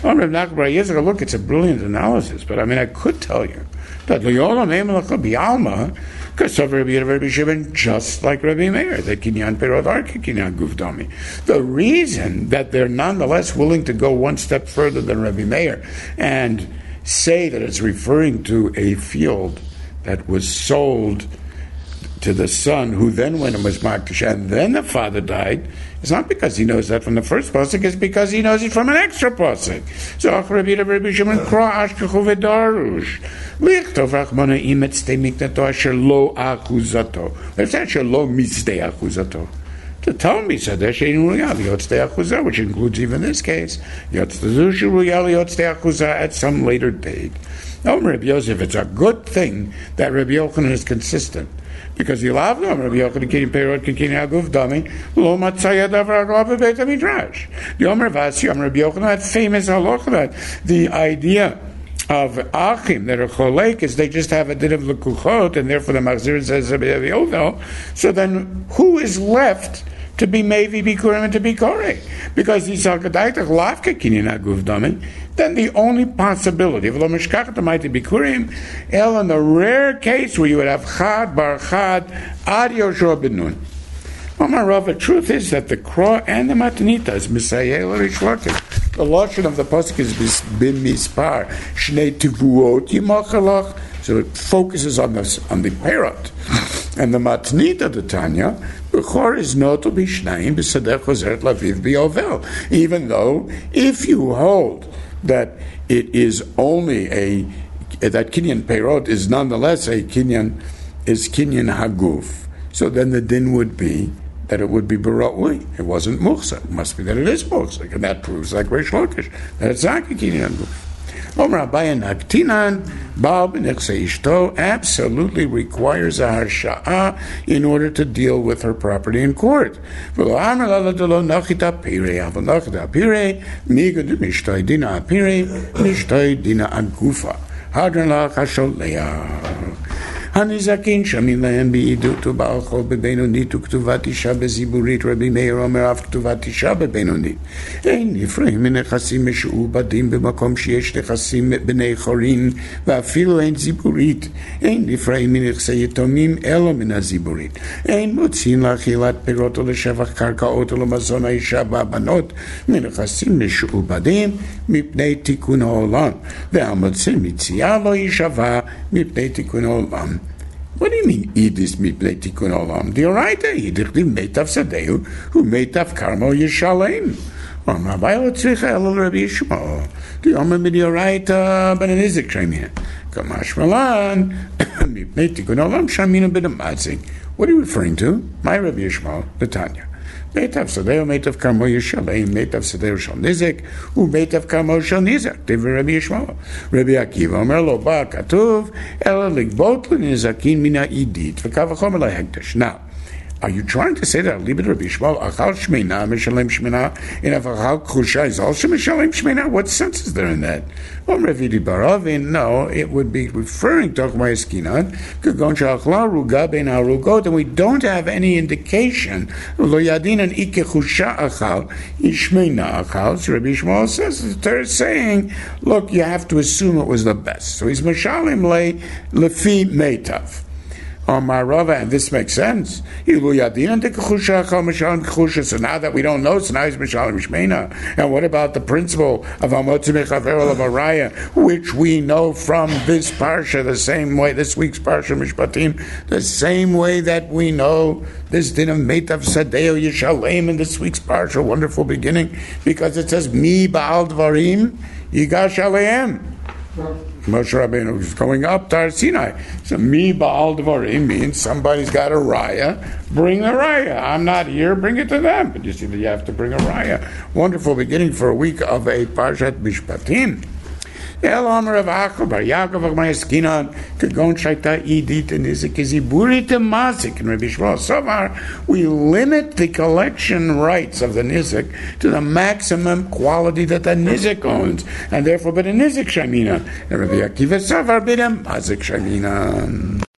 Look, it's a brilliant analysis, but I mean, I could tell you that L'yolam Emelach B'Alma, because of Rabbi Yehuda Rabbi Shimon, just like Rabbi Meir, that Kinyan Perot are Kinyan Gufdami. The reason that they're nonetheless willing to go one step further than Rabbi Meir and say that it's referring to a field that was sold to the son, who then went and was Makdish, and then the father died, it's not because he knows that from the first pasuk, it's because he knows it from an extra pasuk. So, Rabbi Yehuda Rabbi Shimon, Kra Ashkechu V'Darush, Lichtov Rachmana Imet Stei Mikdato Asher Lo Achuzato. Let's say Asher Lo Mistei Achuzato. To tell me, Sadeh Shein Ruyal Yotztei Achuzah, which includes even this case, Yotztei Ruyal Yotztei Achuzah at some later date. Now, Rabbi Yosef, it's a good thing that Rabbi Yochanan is consistent. Because you love them, Rabbi Yochanan Kinyan Perot Kinyan Aguf Dami, Lo Matzayad Avra Aglav Beit HaMidrash. The Omer Vasi, Rabbi Yochanan, that famous halacha, that the idea of Achim that are Cholek is they just have a din of Lekuchot, and therefore the Machzir says Rabbi Yovel. So then, who is left to be Mevi Bikurim and to be Korek? Because he's Al-Kadaitach Lavka Kinyan Aguf Dami, then the only possibility of Lo Mishkachat might be Bikurim, in the rare case where you would have Chad Bar Chad Ad Yoshua Ben Nun. Omar Rav, the truth is that the Kra and the Matnita is Misayel Rish Lakish. The lashon of the pasuk is bin mispar shnei tivuot yimachalach, so it focuses on the perot, and the matnita the Tanya bechor is not to be shnayim b'sadeh chozeret laviv b'yovel. Even though if you hold that it is only that kinyan perot is nonetheless kinyan haguf, so then the din would be that it would be bara'ui. It wasn't muhsa. It must be that it is muhsa, and that proves like Reish Lakish that it's not kinyan haguf. Omer Abaye Naktinan, Baal b'nechse ishto absolutely requires a harsha'a in order to deal with her property in court. V'lo amar ladalo nachita pirei, avol nachita pirei, migad mishtoi dina pirei, mishtoi dina agufa. Hadran lach hasholeach. Hanizakin shamin lahem bi'idutu ba'al chol bebenonit uktuvat isha beziburit Rabbi Meir omer av ktuvat isha bebenonit ein nifreim minechassim משועבדים במקום שיש נכסים בני חורין ואפילו אין זיבורית אין נפרעים מנכסי יתומים אלא מן הזיבורית אין מוצאים לאכילת פירות או לשבח קרקעות או למזון האישה והבנות מנכסים משועבדים מפני תיקון העולם והמוצא מציאה לא יישבע מפני תיקון העולם. What do you mean, Idis mipnei tikkun olam? The Oraita, Yidichtiv meitav sadeu, who meitav karmo yishalem. Rabbi Lotzricha elul Rabbi Yishmael. The Omer midi Oraita ben an Izik shemina. Kamash malan, mipnei tikkun olam shamina ben a matzik. What are you referring to? My Rabbi Yishmael, the Tanya. Meitav sadeu, meitav karmo yishalem, meitav sadeu shal nizik, u meitav karmo shal nizak. Divrei Rabbi Yishmael. Rabbi Akiva Omer lo ba katuv, ela ligbot l'nizakin mina idit, v'kav v'chomer lahegdash. Now, are you trying to say that Libet Rabbi Yishmael achal shmeina mishalem shmeina, and if achal krusha is also mishalem shmeina? What sense is there in that? Well, Ravidi Baravin, no, it would be referring to Achmai Eskinan, kagon she'achla ruga ben harugot, and we don't have any indication. Lo yadin an ike chusha achal, ishmeina achal. So Rabbi Yishmael says, they're saying, look, you have to assume it was the best. So he's mishalem lefi meitav. Marava, and this makes sense. So now that we don't know, so now he's Mishalim Shmeina. And what about the principle of Amotzi Mechaver of Araya, which we know from this parsha, the same way, this week's parsha Mishpatim, the same way that we know this din of Meitav Sadeo Yishalem in this week's parsha, wonderful beginning, because it says, Mi Ba'al Dvarim Yigash Aleim. Moshe Rabbeinu is going up to Har Sinai. So, mi ba'al dvarim means somebody's got a raya, bring the raya. I'm not here, bring it to them. But you see that you have to bring a raya. Wonderful beginning for a week of a Parshat Mishpatim. El Omer of Achor Bar Yaakov Achmai Eskinan Kagon Shaita Idit and Izikiziburi Temasik and Rabbi Yishmael Sovar. We limit the collection rights of the Nizik to the maximum quality that the Nizik owns, and therefore, but a Nizik Shamina and Rabbi Akiva Sovar Bidem Mazik Shamina.